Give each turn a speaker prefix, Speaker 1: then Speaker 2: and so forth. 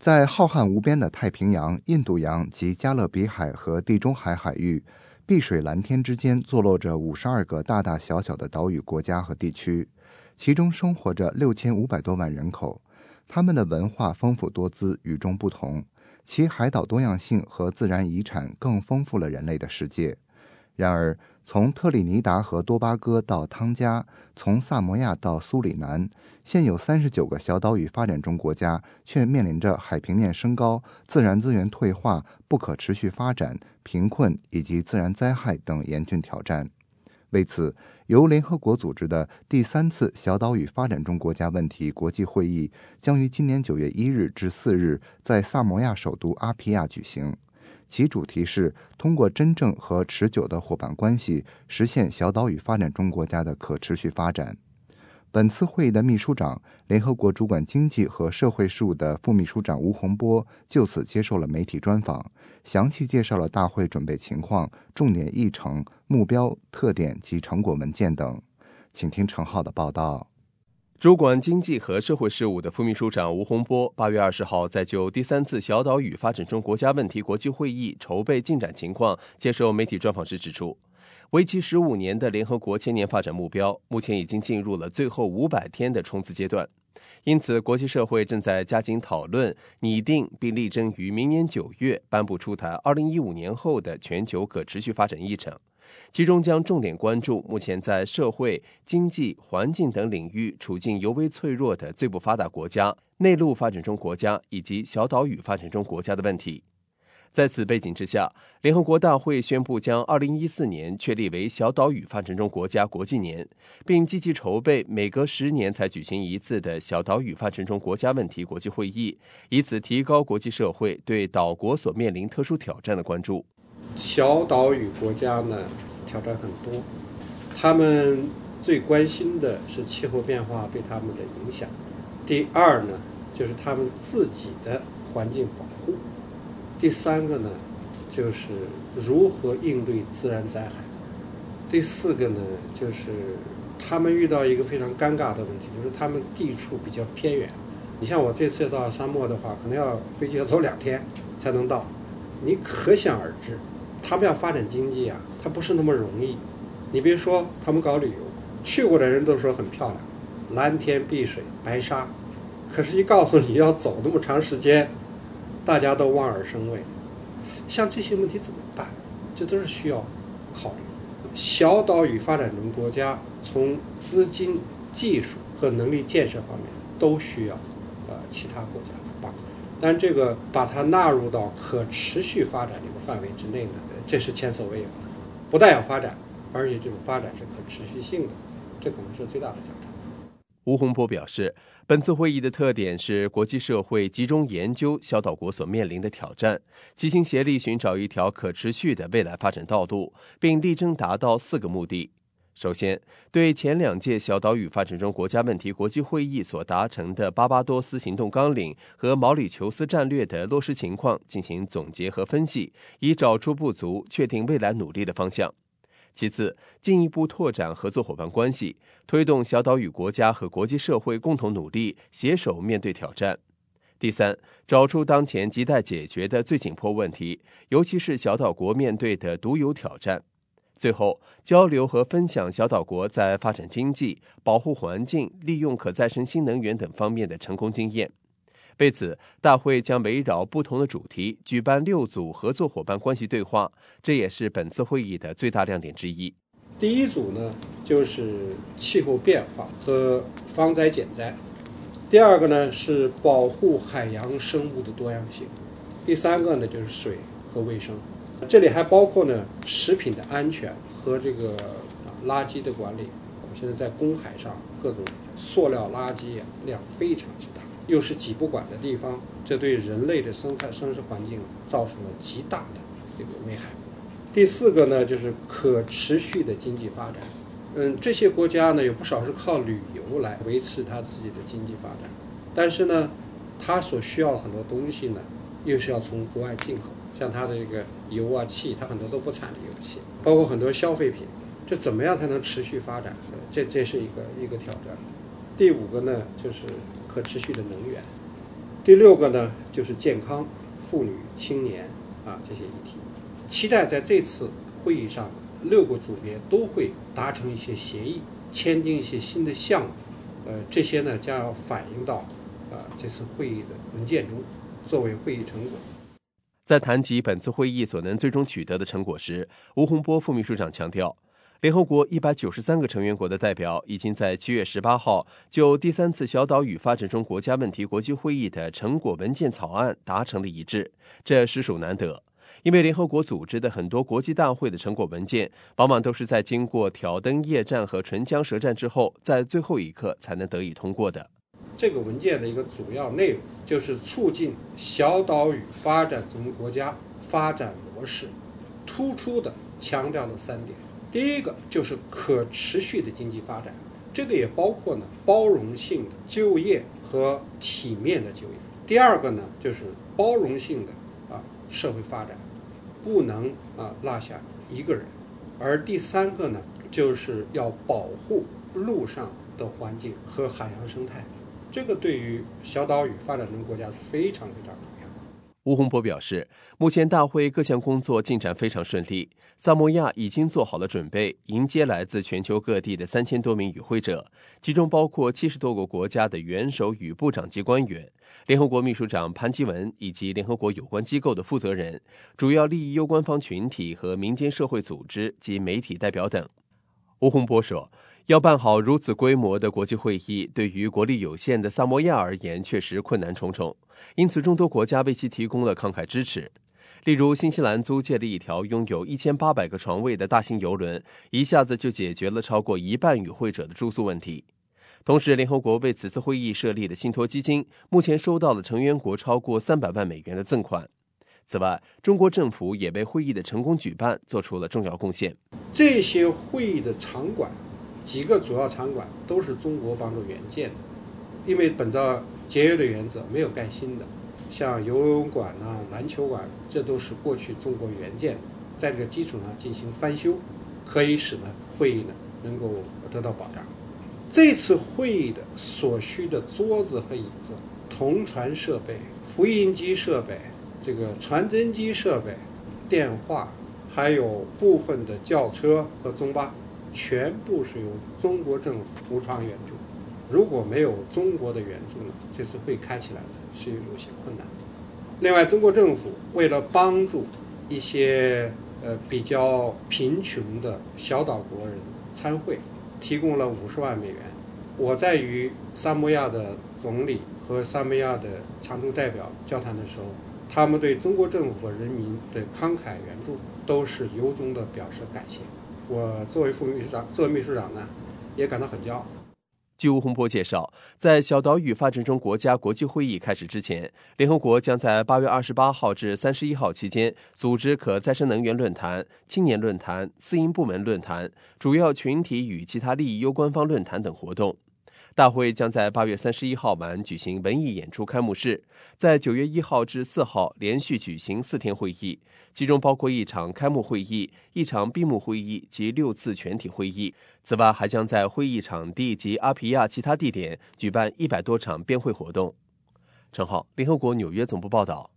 Speaker 1: 在浩瀚无边的太平洋、印度洋及加勒比海和地中海海域，碧水蓝天之间坐落着52个大大小小的岛屿国家和地区，其中生活着6500多万人口。他们的文化丰富多姿，与众不同，其海岛多样性和自然遗产更丰富了人类的世界。然而，从特立尼达和多巴哥到汤加，从萨摩亚到苏里南，现有39个小岛屿发展中国家却面临着海平面升高、自然资源退化、不可持续发展、贫困以及自然灾害等严峻挑战。为此，由联合国组织的第3次小岛屿发展中国家问题国际会议将于今年9月1日至4日在萨摩亚首都阿皮亚举行。其主题是通过真正和持久的伙伴关系，实现小岛屿发展中国家的可持续发展。本次会议的秘书长、联合国主管经济和社会事务的副秘书长吴洪波就此接受了媒体专访，详细介绍了大会准备情况、重点议程、目标、特点及成果文件等。请听程浩的报道。
Speaker 2: 主管经济和社会事务的副秘书长吴洪波8月20号在就第3次小岛屿发展中国家问题国际会议筹备进展情况接受媒体专访时指出，为期15年的联合国千年发展目标目前已经进入了最后500天的冲刺阶段，因此国际社会正在加紧讨论、拟定并力争于明年9月颁布出台2015年后的全球可持续发展议程，其中将重点关注目前在社会、经济、环境等领域处境尤为脆弱的最不发达国家、内陆发展中国家以及小岛屿发展中国家的问题。在此背景之下，联合国大会宣布将2014年确立为小岛屿发展中国家国际年，并积极筹备每隔10年才举行一次的小岛屿发展中国家问题国际会议，以此提高国际社会对岛国所面临特殊挑战的关注。
Speaker 3: 小岛屿国家呢，挑战很多，他们最关心的是气候变化对他们的影响。第二呢，就是他们自己的环境保护。第3个呢，就是如何应对自然灾害。第4个呢，就是他们遇到一个非常尴尬的问题，就是他们地处比较偏远。你像我这次到沙漠的话，可能飞机要走2天才能到，你可想而知，他们要发展经济啊，它不是那么容易。你别说他们搞旅游，去过的人都说很漂亮，蓝天碧水白沙，可是一告诉你要走那么长时间，大家都望而生畏。像这些问题怎么办？这都是需要考虑。小岛屿发展中国家从资金、技术和能力建设方面都需要其他国家的帮助。但这个把它纳入到可持续发展这个范围之内呢，这是前所未有的。不但要发展，而且这种发展是可持续性的，这可能是最大的挑战。
Speaker 2: 吴洪波表示，本次会议的特点是国际社会集中研究小岛国所面临的挑战，齐心协力寻找一条可持续的未来发展道路，并力争达到4个目的。首先，对前2届小岛屿发展中国家问题国际会议所达成的巴巴多斯行动纲领和毛里求斯战略的落实情况进行总结和分析，以找出不足，确定未来努力的方向。其次，进一步拓展合作伙伴关系，推动小岛屿国家和国际社会共同努力，携手面对挑战。第三，找出当前亟待解决的最紧迫问题，尤其是小岛国面对的独有挑战。最后，交流和分享小岛国在发展经济、保护环境、利用可再生新能源等方面的成功经验。为此，大会将围绕不同的主题举办6组合作伙伴关系对话，这也是本次会议的最大亮点之一。
Speaker 3: 第一组呢，就是气候变化和防灾减灾；第2个呢是保护海洋生物的多样性；第3个呢就是水和卫生。这里还包括呢食品的安全和这个垃圾的管理。我们现在在公海上各种塑料垃圾量非常之大，又是挤不管的地方，这对人类的生态环境造成了极大的这个危害。第4个呢，就是可持续的经济发展。这些国家呢有不少是靠旅游来维持它自己的经济发展，但是呢，它所需要很多东西呢，又是要从国外进口，像它的这个油啊、气，它很多都不产油气，包括很多消费品，这怎么样才能持续发展？这是一个挑战。第5个呢，就是可持续的能源。 第6个呢，就是健康、妇女、青年这些议题。期待在这次会议上，6个组别都会达成一些协议，签订一些新的项目。这些呢将要反映到这次会议的文件中，作为会议成果。
Speaker 2: 在谈及本次会议所能最终取得的成果时，吴洪波副秘书长强调，联合国193个成员国的代表已经在7月18号就第3次小岛屿发展中国家问题国际会议的成果文件草案达成了一致，这实属难得。因为联合国组织的很多国际大会的成果文件，往往都是在经过挑灯夜战和唇枪舌战之后，在最后一刻才能得以通过的。
Speaker 3: 这个文件的一个主要内容就是促进小岛屿发展中国家发展模式，突出的强调了3点。第一个就是可持续的经济发展，这个也包括包容性的就业和体面的就业。第二个呢，就是包容性的社会发展，不能落下一个人。而第3个呢，就是要保护陆上的环境和海洋生态，这个对于小岛屿发展中国家是非常非常重要。
Speaker 2: 吴洪波表示，目前大会各项工作进展非常顺利，萨摩亚已经做好了准备，迎接来自全球各地的3000多名与会者，其中包括70多个国家的元首与部长级官员、联合国秘书长潘基文以及联合国有关机构的负责人、主要利益攸关方群体和民间社会组织及媒体代表等。吴洪波说，要办好如此规模的国际会议，对于国力有限的萨摩亚而言确实困难重重，因此众多国家为其提供了慷慨支持。例如，新西兰租借了一条拥有1800个床位的大型邮轮，一下子就解决了超过1半与会者的住宿问题。同时，联合国为此次会议设立的信托基金，目前收到了成员国超过300万美元的赠款。此外，中国政府也为会议的成功举办做出了重要贡献。
Speaker 3: 这些会议的场馆，几个主要场馆都是中国帮助援建的，因为本着节约的原则，没有盖新的。像游泳馆篮球馆，这都是过去中国援建的，在这个基础上进行翻修，可以使会议能够得到保障。这次会议的所需的桌子和椅子、同传设备、复印机设备、这个传真机设备、电话，还有部分的轿车和中巴，全部是由中国政府无偿援助。如果没有中国的援助这次会开起来是有些困难。另外，中国政府为了帮助一些比较贫穷的小岛国人参会，提供了50万美元。我在与萨摩亚的总理和萨摩亚的常驻代表交谈的时候，他们对中国政府和人民的慷慨援助都是由衷的表示感谢。我作为秘书长也感到很骄傲。
Speaker 2: 据吴洪波介绍，在小岛屿发展中国家国际会议开始之前，联合国将在8月28号至31号期间组织可再生能源论坛、青年论坛、私营部门论坛、主要群体与其他利益攸关方论坛等活动。大会将在8月31号晚举行文艺演出开幕式，在9月1号至4号连续举行4天会议，其中包括1场开幕会议、1场闭幕会议及6次全体会议。此外，还将在会议场地及阿皮亚其他地点举办100多场辩会活动。陈浩，联合国纽约总部报道。